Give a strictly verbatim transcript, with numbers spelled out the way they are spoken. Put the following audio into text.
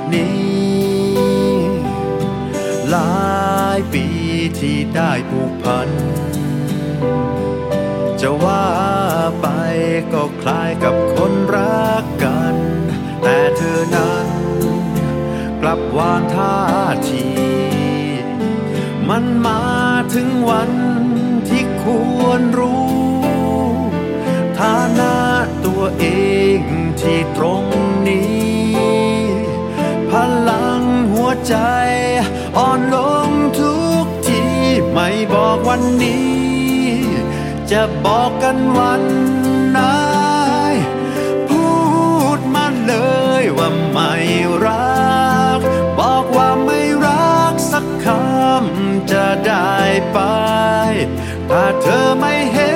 นี้หลายปีที่ได้ผูกพันจะว่าไปก็คล้ายกับคนรักกันแต่เธอนั้นกลับวางท่าทีมันมาถึงวันที่ควรรู้ฐานะตัวเองที่ตรงนี้พลังหัวใจอ่อนลงทุกทีไม่บอกวันนี้จะบอกกันวันไหนพูดมาเลยว่าไม่รักบอกว่าไม่รักสักคำจะได้ไปถ้าเธอไม่เห็